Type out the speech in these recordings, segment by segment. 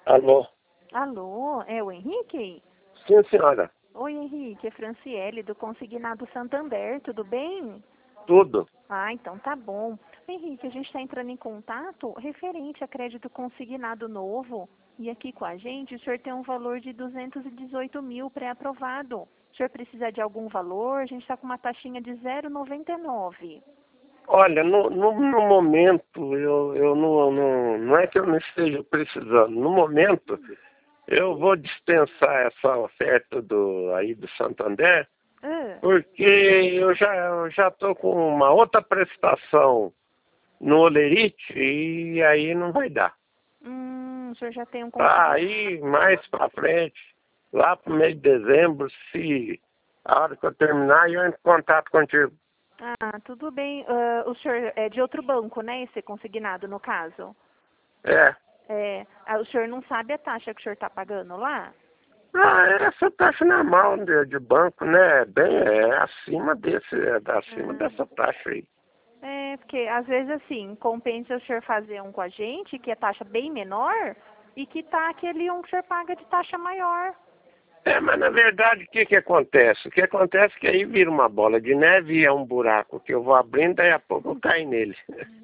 Alô? Alô, é o Henrique? Sim, senhora. Oi, Henrique, é Franciele, do Consignado Santander, tudo bem? Tudo. Ah, então tá bom. Henrique, a gente está entrando em contato referente a crédito consignado novo. E aqui com a gente, o senhor tem um valor de 218 mil pré-aprovado. O senhor precisa de algum valor? A gente está com uma taxinha de 0,99. Olha, no momento, eu não é que eu não esteja precisando. No momento, eu vou dispensar essa oferta aí do Santander, Ah, porque eu já estou com uma outra prestação no Olerite e aí não vai dar. o senhor já tem um Tá, consignado. aí mais para frente, lá pro mês de dezembro, se a hora que eu terminar, eu entro em contato contigo. Ah, tudo bem. O senhor é de outro banco, né? Esse consignado, no caso. É. O senhor não sabe a taxa que o senhor está pagando lá? Ah, essa taxa normal de banco, né? Acima acima Ah, dessa taxa aí. porque às vezes assim, compensa o senhor fazer um com a gente, que é taxa bem menor, e que tá aquele um que o senhor paga de taxa maior. É, mas na verdade o que que acontece? O que acontece é que aí vira uma bola de neve e é um buraco que eu vou abrindo, daí a pouco eu caio nele.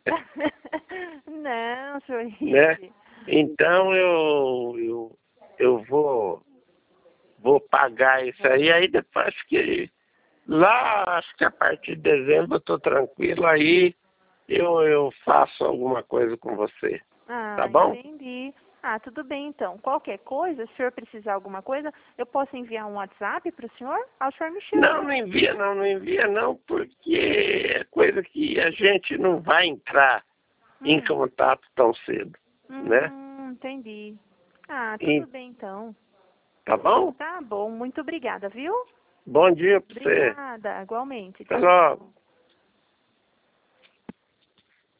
Não, senhor Né? Henrique. Então eu vou pagar isso aí depois acho que lá, acho que a partir de dezembro eu estou tranquilo, aí eu faço alguma coisa com você. Tá Ah, bom? entendi. Ah, tudo bem então. Qualquer coisa, se o senhor precisar de alguma coisa, eu posso enviar um WhatsApp para o senhor? Ah, o senhor me Não, chama. não envia não, porque é coisa que a gente não vai entrar em Hum, contato tão cedo, né? entendi. Ah, tudo E, bem então. tá bom? Tá bom, muito obrigada, viu? Bom dia para você. Obrigada, igualmente. Até Tchau, logo. tchau.